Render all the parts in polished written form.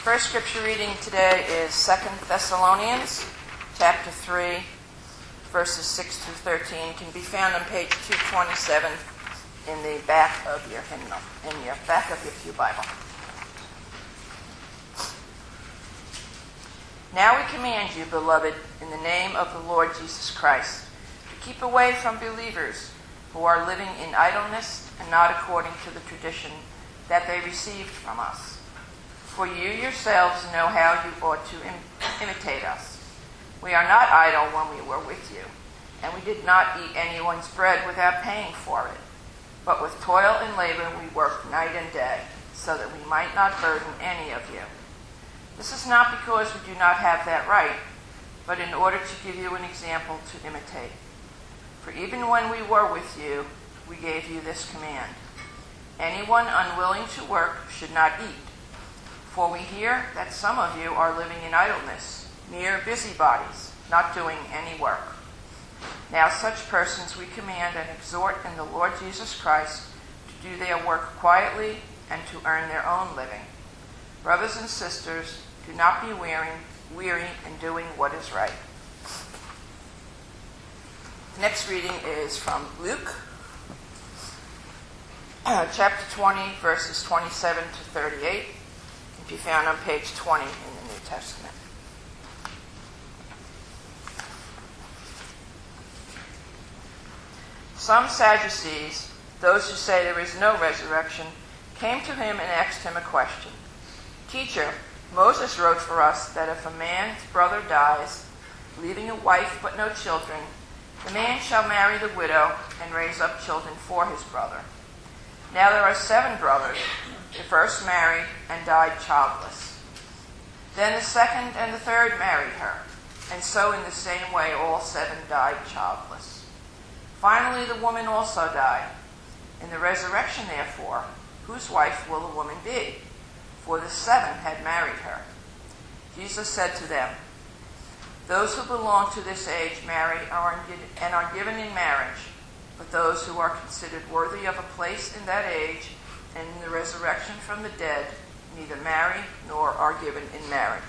First scripture reading today is 2 Thessalonians chapter 3, verses 6 through 13. Can be found on page 227 in the back of your hymnal, in your back of your pew Bible. Now we command you, beloved, in the name of the Lord Jesus Christ, to keep away from believers who are living in idleness and not according to the tradition that they received from us. For you yourselves know how you ought to imitate us. We are not idle when we were with you, and we did not eat anyone's bread without paying for it. But with toil and labor we worked night and day, so that we might not burden any of you. This is not because we do not have that right, but in order to give you an example to imitate. For even when we were with you, we gave you this command: anyone unwilling to work should not eat. For we hear that some of you are living in idleness, mere busybodies, not doing any work. Now such persons we command and exhort in the Lord Jesus Christ to do their work quietly and to earn their own living. Brothers and sisters, do not be weary in doing what is right. The next reading is from Luke, chapter 20, verses 27 to 38. Can be found on page 20 in the New Testament. Some Sadducees, those who say there is no resurrection, came to him and asked him a question. Teacher, Moses wrote for us that if a man's brother dies, leaving a wife but no children, the man shall marry the widow and raise up children for his brother. Now there are 7 brothers. The first married and died childless. Then the second and the third married her, and so in the same way all 7 died childless. Finally the woman also died. In the resurrection, therefore, whose wife will the woman be? For the 7 had married her. Jesus said to them, those who belong to this age marry and are given in marriage, but those who are considered worthy of a place in that age and in the resurrection from the dead neither marry nor are given in marriage.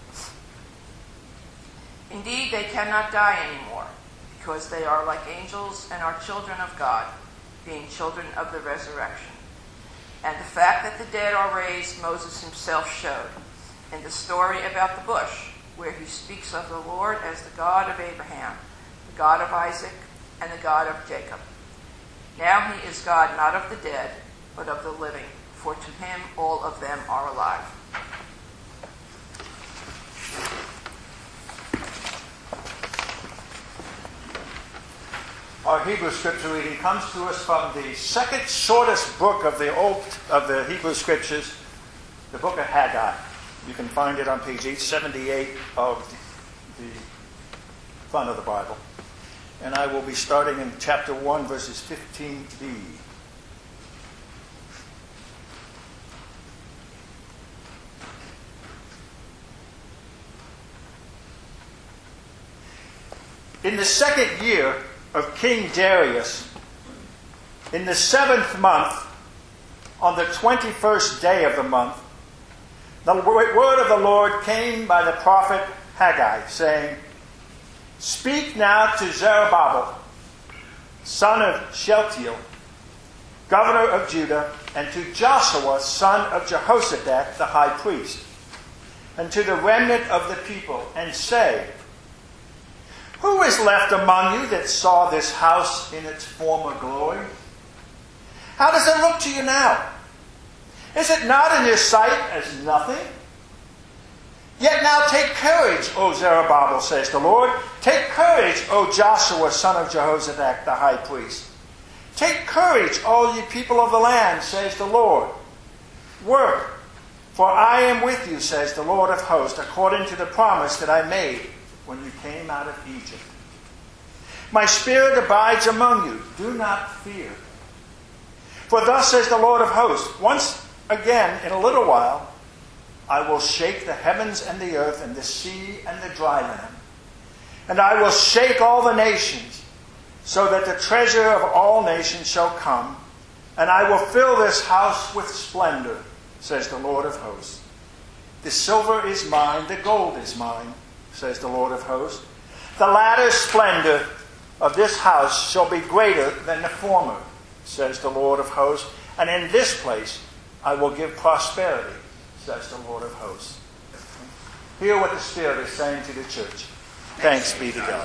Indeed, they cannot die anymore, because they are like angels and are children of God, being children of the resurrection. And the fact that the dead are raised, Moses himself showed in the story about the bush, where he speaks of the Lord as the God of Abraham, the God of Isaac, and the God of Jacob. Now he is God not of the dead, but of the living, for to him all of them are alive. Our Hebrew scripture reading comes to us from the second shortest book of the Hebrew Scriptures, the book of Haggai. You can find it on page 878 of the front of the Bible. And I will be starting in chapter 1, verses 15b. In the 2nd year of King Darius, in the 7th month, on the 21st day of the month, the word of the Lord came by the prophet Haggai, saying, speak now to Zerubbabel, son of Shealtiel, governor of Judah, and to Joshua, son of Jehozadak, the high priest, and to the remnant of the people, and say, who is left among you that saw this house in its former glory? How does it look to you now? Is it not in your sight as nothing? Yet now take courage, O Zerubbabel, says the Lord. Take courage, O Joshua, son of Jehozadak, the high priest. Take courage, all ye people of the land, says the Lord. Work, for I am with you, says the Lord of hosts, according to the promise that I made when you came out of Egypt. My spirit abides among you. Do not fear. For thus says the Lord of hosts, once again in a little while, I will shake the heavens and the earth and the sea and the dry land. And I will shake all the nations, so that the treasure of all nations shall come, and I will fill this house with splendor, says the Lord of hosts. The silver is mine, the gold is mine, says the Lord of hosts. The latter splendor of this house shall be greater than the former, says the Lord of hosts. And in this place I will give prosperity, says the Lord of hosts. Hear what the Spirit is saying to the church. Thanks be to God.